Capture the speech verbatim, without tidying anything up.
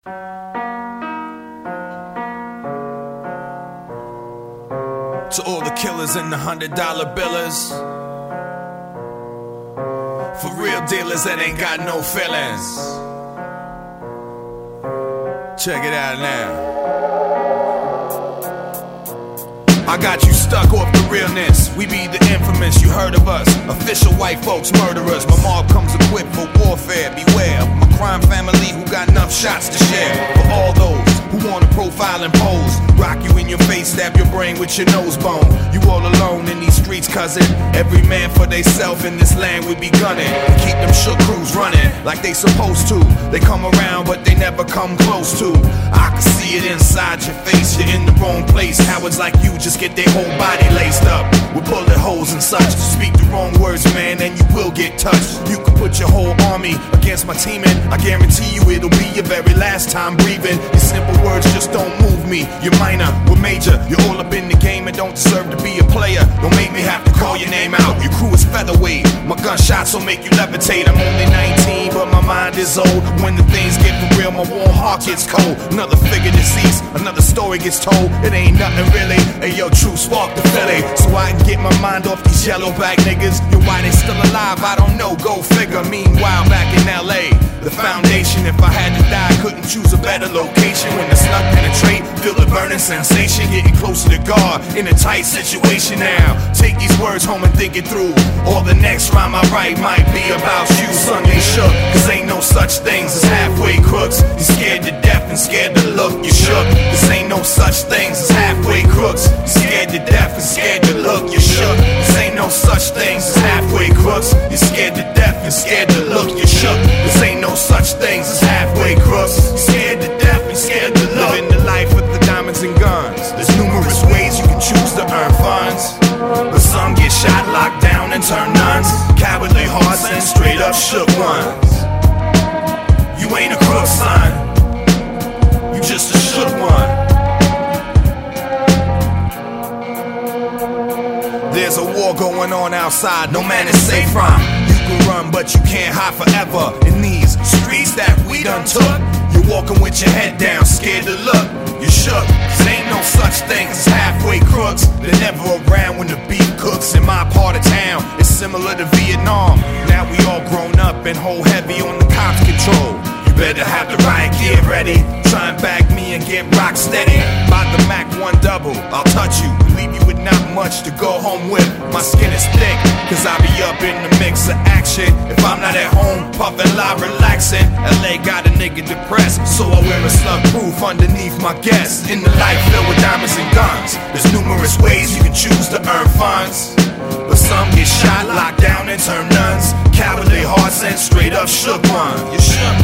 To all the killers and the hundred dollar billers, for real dealers that ain't got no feelings, check it out now. I got you stuck off the realness. We be the infamous, you heard of us. Official white folks murderers. My mob comes equipped for warfare. Beware of my crime family who got enough shots to share. For all those who wanna profile and pose, rock you in your face, stab your brain with your nose bone. You all alone in these streets, cousin. Every man for theyself in this land we be gunning. Keep them shook crews running like they supposed to. They come around but they never come close to. I can see it inside your face, you're in the wrong place. Cowards like you just get their whole body laced up with bullet holes and such. Speak the wrong words, man, and you will get touched. You can put your whole army against my team, and I guarantee you it'll be your very last time breathing. Your simple words just don't move me. You're minor, we're major. You're all up in the game and don't deserve to be a player. Don't make me have to call your name out. Your crew is featherweight. My gunshots will make you levitate. I'm only nineteen, but my mind is old. When the things get for real, my warm heart gets cold. Another figure deceased, another story gets told. It ain't nothing really. Hey yo, true spark the Philly, so I can get my mind off these yellow back niggas. Yo, why they still alive, I don't know, go figure. Meanwhile, back in L A, the foundation, if I had to die, couldn't choose a better location. When the slug penetrate, feel the burning sensation. Getting closer to God, in a tight situation now. Take these words home and think it through. Or the next rhyme I write might be about you. Son, they shook, cause ain't no such things as halfway crooks. You scared to death and scared to look, you shook. This ain't no such things as halfway crooks. You scared to death and scared to look, you shook. This ain't no such things as halfway crooks. You scared to death and scared to look, you shook. This ain't no such things as halfway crooks. You scared to death and scared to look. Living the life with the diamonds and guns. There's numerous ways you can choose to earn funds, but some get shot, locked down, and turn nuns. Cowardly hearts and straight up shook ones. You ain't a crook, son. You just a shook one. There's a war going on outside, no man is safe from. You can run, but you can't hide forever in these streets that we done took. You're walking with your head down, scared to look. You're shook, cause ain't no such thing as halfway crooks. They're never around when the beef cooks. In my part of town, it's similar to Vietnam. Now we all grown up and hold heavy on the cops' control. You better have the riot gear ready. Try and bag me and get rock steady. By the Mac one double, I'll touch you, leave you with not much to go home with. My skin is thick, cause I be up in the mix of action. If I'm not at home, puffin' live, relaxing. L A got a nigga depressed, so I wear a slug proof underneath my guest. In the life filled with diamonds and guns, there's numerous ways you can choose to earn funds, but some get shot, locked down, and turn nuns. Cowardly hearts and straight up shook one. You shook.